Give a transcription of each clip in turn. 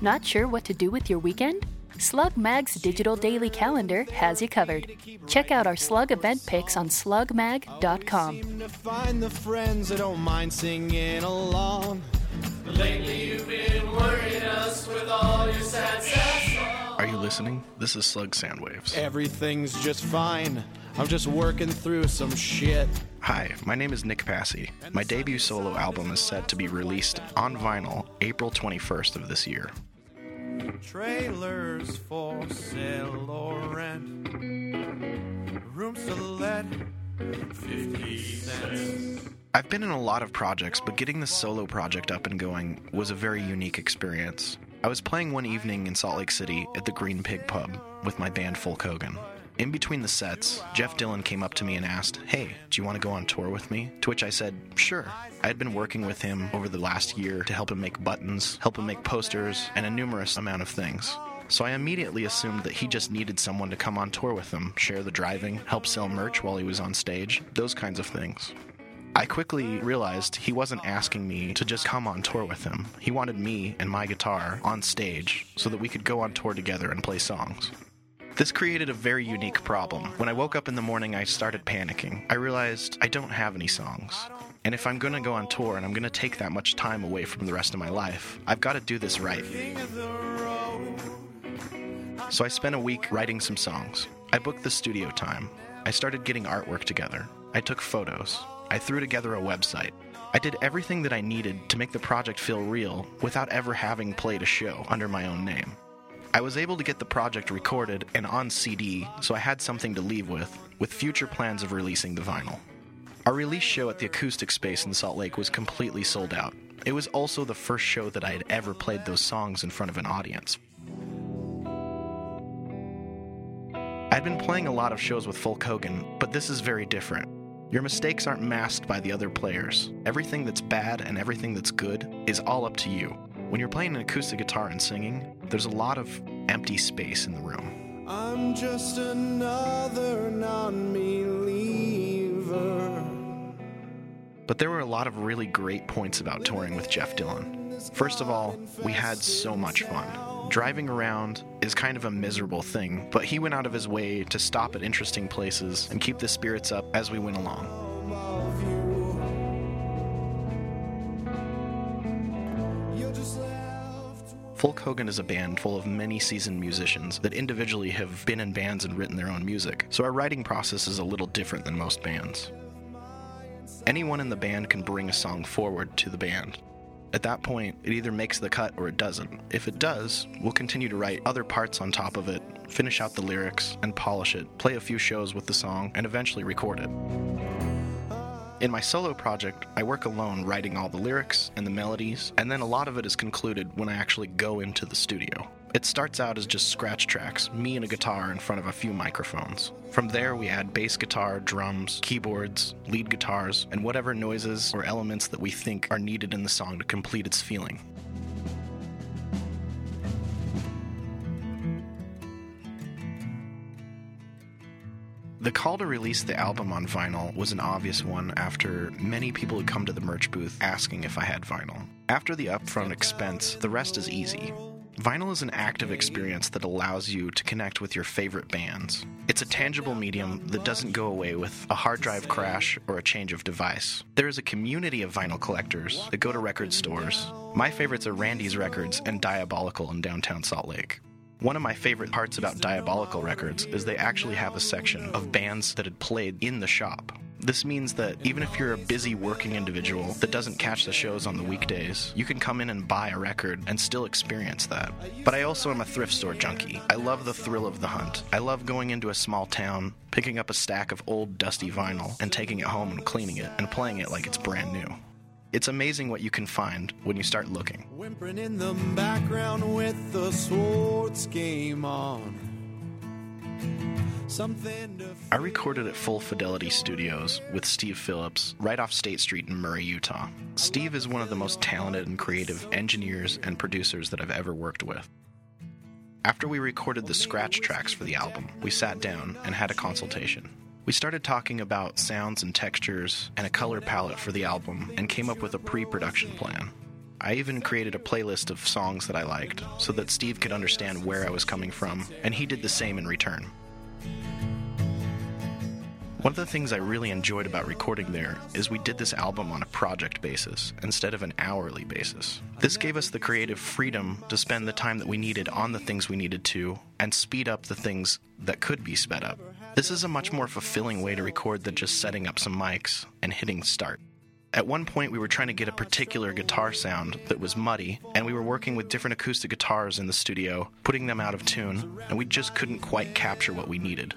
Not sure what to do with your weekend? Slug Mag's digital daily calendar has you covered. Check out our Slug event pics on slugmag.com. Seem to find the friends that don't mind singing along. Lately you've been worrying us with all your sad songs. Are you listening? This is Slug Soundwaves. Everything's just fine. I'm just working through some shit. Hi, my name is Nick Passy. My debut solo album is set to be released on vinyl April 21st of this year. Trailers for sale or rent. Rooms to let. 50 cents. I've been in a lot of projects, but getting the solo project up and going was a very unique experience. I was playing one evening in Salt Lake City at the Green Pig Pub with my band Folk Hogan. In between the sets, Jeff Dillon came up to me and asked, "Hey, do you want to go on tour with me?" To which I said, sure. I had been working with him over the last year to help him make buttons, help him make posters, and a numerous amount of things. So I immediately assumed that he just needed someone to come on tour with him, share the driving, help sell merch while he was on stage, those kinds of things. I quickly realized he wasn't asking me to just come on tour with him. He wanted me and my guitar on stage so that we could go on tour together and play songs. This created a very unique problem. When I woke up in the morning, I started panicking. I realized I don't have any songs. And if I'm going to go on tour and I'm going to take that much time away from the rest of my life, I've got to do this right. So I spent a week writing some songs. I booked the studio time. I started getting artwork together. I took photos. I threw together a website. I did everything that I needed to make the project feel real without ever having played a show under my own name. I was able to get the project recorded and on CD, so I had something to leave with future plans of releasing the vinyl. Our release show at the Acoustic Space in Salt Lake was completely sold out. It was also the first show that I had ever played those songs in front of an audience. I'd been playing a lot of shows with Folk Hogan, but this is very different. Your mistakes aren't masked by the other players. Everything that's bad and everything that's good is all up to you. When you're playing an acoustic guitar and singing, there's a lot of empty space in the room. I'm just another non-believer. But there were a lot of really great points about touring with Jeff Dillon. First of all, we had so much fun. Driving around is kind of a miserable thing, but he went out of his way to stop at interesting places and keep the spirits up as we went along. Folk Hogan is a band full of many seasoned musicians that individually have been in bands and written their own music, so our writing process is a little different than most bands. Anyone in the band can bring a song forward to the band. At that point, it either makes the cut or it doesn't. If it does, we'll continue to write other parts on top of it, finish out the lyrics, and polish it, play a few shows with the song, and eventually record it. In my solo project, I work alone writing all the lyrics and the melodies, and then a lot of it is concluded when I actually go into the studio. It starts out as just scratch tracks, me and a guitar in front of a few microphones. From there, we add bass guitar, drums, keyboards, lead guitars, and whatever noises or elements that we think are needed in the song to complete its feeling. The call to release the album on vinyl was an obvious one after many people had come to the merch booth asking if I had vinyl. After the upfront expense, the rest is easy. Vinyl is an active experience that allows you to connect with your favorite bands. It's a tangible medium that doesn't go away with a hard drive crash or a change of device. There is a community of vinyl collectors that go to record stores. My favorites are Randy's Records and Diabolical in downtown Salt Lake. One of my favorite parts about Diabolical Records is they actually have a section of bands that had played in the shop. This means that even if you're a busy working individual that doesn't catch the shows on the weekdays, you can come in and buy a record and still experience that. But I also am a thrift store junkie. I love the thrill of the hunt. I love going into a small town, picking up a stack of old dusty vinyl and taking it home and cleaning it and playing it like it's brand new. It's amazing what you can find when you start looking. Whimpering in the background with the Swords game on. I recorded at Full Fidelity Studios with Steve Phillips right off State Street in Murray, Utah. Steve is one of the most talented and creative engineers and producers that I've ever worked with. After we recorded the scratch tracks for the album, we sat down and had a consultation. We started talking about sounds and textures and a color palette for the album and came up with a pre-production plan. I even created a playlist of songs that I liked so that Steve could understand where I was coming from, and he did the same in return. One of the things I really enjoyed about recording there is we did this album on a project basis instead of an hourly basis. This gave us the creative freedom to spend the time that we needed on the things we needed to and speed up the things that could be sped up. This is a much more fulfilling way to record than just setting up some mics and hitting start. At one point, we were trying to get a particular guitar sound that was muddy, and we were working with different acoustic guitars in the studio, putting them out of tune, and we just couldn't quite capture what we needed.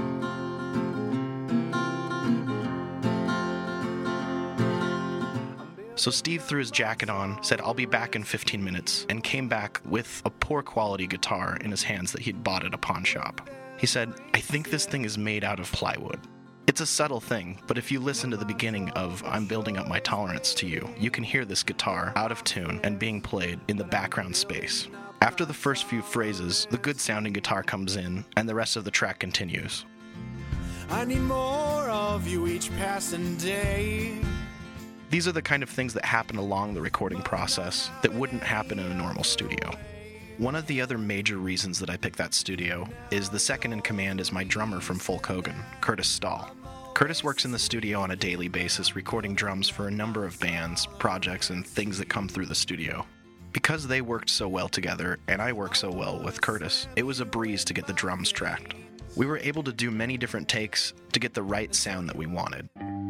So Steve threw his jacket on, said, "I'll be back in 15 minutes," and came back with a poor quality guitar in his hands that he'd bought at a pawn shop. He said, "I think this thing is made out of plywood." It's a subtle thing, but if you listen to the beginning of "I'm Building Up My Tolerance to You," you can hear this guitar out of tune and being played in the background space. After the first few phrases, the good-sounding guitar comes in, and the rest of the track continues. I need more of you each passing day. These are the kind of things that happen along the recording process that wouldn't happen in a normal studio. One of the other major reasons that I picked that studio is the second in command is my drummer from Folk Hogan, Curtis Stahl. Curtis works in the studio on a daily basis, recording drums for a number of bands, projects, and things that come through the studio. Because they worked so well together, and I work so well with Curtis, it was a breeze to get the drums tracked. We were able to do many different takes to get the right sound that we wanted.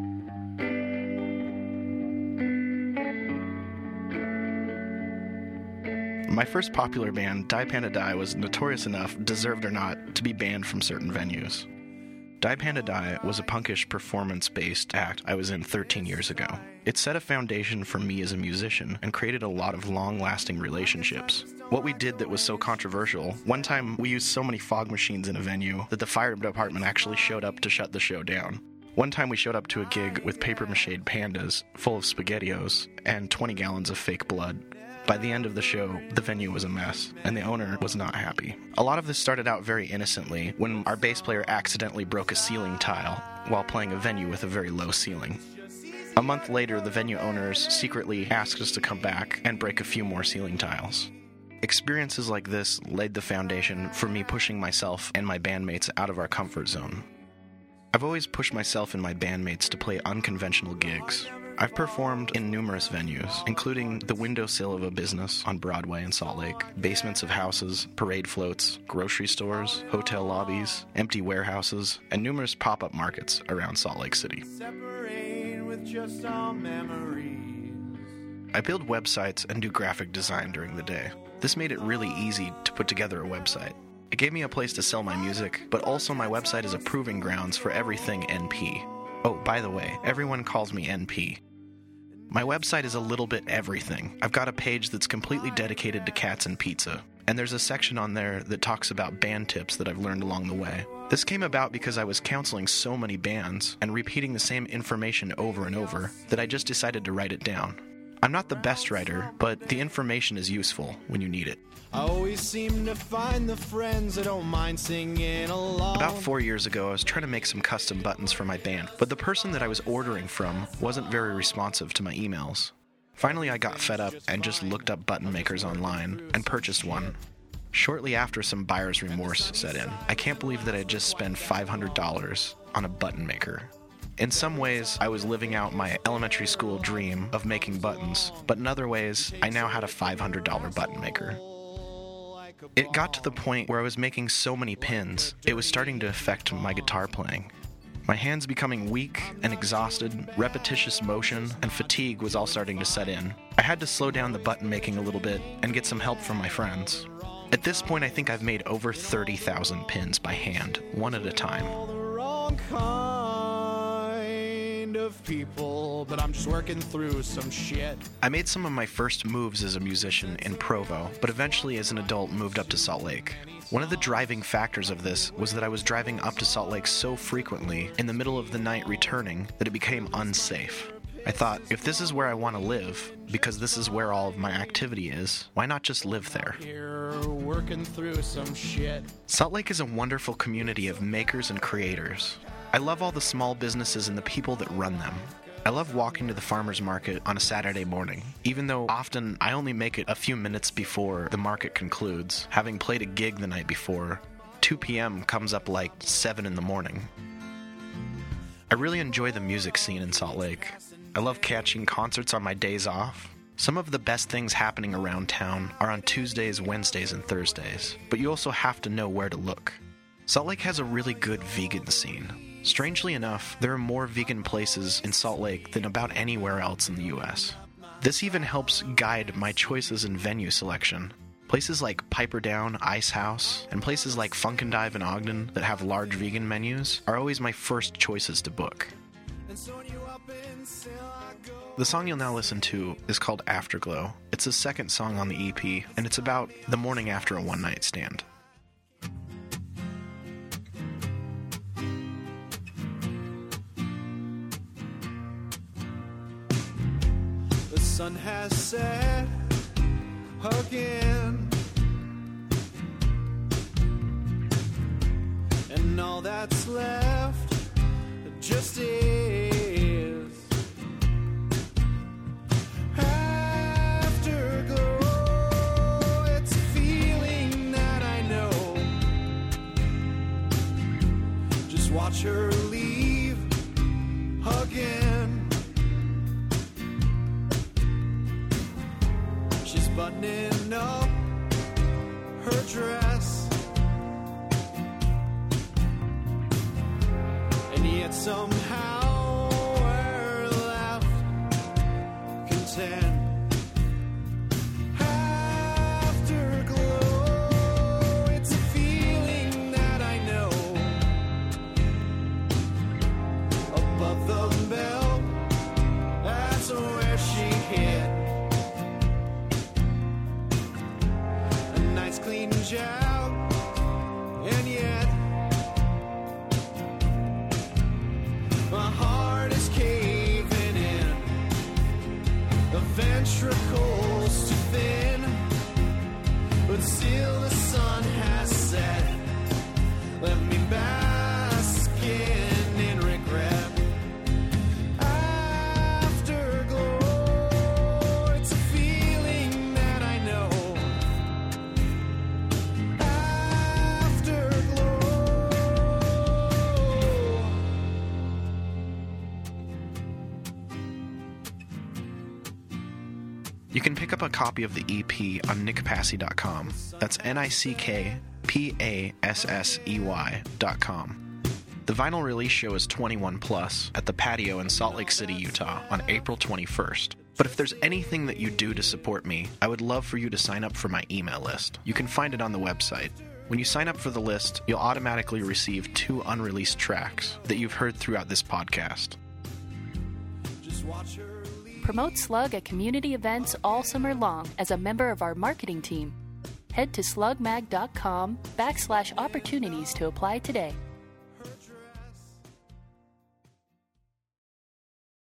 My first popular band, Die Panda Die, was notorious enough, deserved or not, to be banned from certain venues. Die Panda Die was a punkish performance-based act I was in 13 years ago. It set a foundation for me as a musician and created a lot of long-lasting relationships. What we did that was so controversial, one time we used so many fog machines in a venue that the fire department actually showed up to shut the show down. One time we showed up to a gig with paper-mache pandas full of SpaghettiOs and 20 gallons of fake blood. By the end of the show, the venue was a mess, and the owner was not happy. A lot of this started out very innocently when our bass player accidentally broke a ceiling tile while playing a venue with a very low ceiling. A month later, the venue owners secretly asked us to come back and break a few more ceiling tiles. Experiences like this laid the foundation for me pushing myself and my bandmates out of our comfort zone. I've always pushed myself and my bandmates to play unconventional gigs. I've performed in numerous venues, including the windowsill of a business on Broadway in Salt Lake, basements of houses, parade floats, grocery stores, hotel lobbies, empty warehouses, and numerous pop-up markets around Salt Lake City. With just our memories. I build websites and do graphic design during the day. This made it really easy to put together a website. It gave me a place to sell my music, but also my website is a proving grounds for everything NP. Oh, by the way, everyone calls me NP. My website is a little bit everything. I've got a page that's completely dedicated to cats and pizza, and there's a section on there that talks about band tips that I've learned along the way. This came about because I was counseling so many bands and repeating the same information over and over that I just decided to write it down. I'm not the best writer, but the information is useful when you need it. I always seem to find the friends that don't mind singing along. About 4 years ago, I was trying to make some custom buttons for my band, but the person that I was ordering from wasn't very responsive to my emails. Finally, I got fed up and just looked up button makers online and purchased one. Shortly after, some buyer's remorse set in. I can't believe that I just spent $500 on a button maker. In some ways, I was living out my elementary school dream of making buttons, but in other ways, I now had a $500 button maker. It got to the point where I was making so many pins, it was starting to affect my guitar playing. My hands becoming weak and exhausted, repetitious motion, and fatigue was all starting to set in. I had to slow down the button making a little bit and get some help from my friends. At this point, I think I've made over 30,000 pins by hand, one at a time. All the wrong kind of people, but I'm just working through some shit. I made some of my first moves as a musician in Provo, but eventually as an adult moved up to Salt Lake. One of the driving factors of this was that I was driving up to Salt Lake so frequently in the middle of the night returning that it became unsafe. I thought, if this is where I want to live, because this is where all of my activity is, why not just live there? Here, working through some shit. Salt Lake is a wonderful community of makers and creators. I love all the small businesses and the people that run them. I love walking to the farmer's market on a Saturday morning, even though often I only make it a few minutes before the market concludes, having played a gig the night before. 2 p.m. comes up like 7 in the morning. I really enjoy the music scene in Salt Lake. I love catching concerts on my days off. Some of the best things happening around town are on Tuesdays, Wednesdays, and Thursdays, but you also have to know where to look. Salt Lake has a really good vegan scene. Strangely enough, there are more vegan places in Salt Lake than about anywhere else in the U.S. This even helps guide my choices in venue selection. Places like Piper Down, Ice House, and places like Funk and Dive in Ogden that have large vegan menus are always my first choices to book. The song you'll now listen to is called Afterglow. It's the second song on the EP, and it's about the morning after a one-night stand. The sun has set again, and all that's left just is afterglow. It's a feeling that I know. Just watch her leave again. She's buttoning up her dress, and yet somehow we're left content. Afterglow, it's a feeling that I know. Above the belt, that's where she hit. Clean job, and yet my heart is caving in. The ventricles too thin, but still the sun has set. Left me basking in regret. Afterglow, it's a feeling that I know. You can pick up a copy of the EP on nickpassey.com. That's NICKPASSEY.com. The vinyl release show is 21 plus at the Patio in Salt Lake City, Utah on April 21st. But if there's anything that you do to support me, I would love for you to sign up for my email list. You can find it on the website. When you sign up for the list, you'll automatically receive 2 unreleased tracks that you've heard throughout this podcast. Just watch her. Promote Slug at community events all summer long as a member of our marketing team. Head to slugmag.com/opportunities to apply today.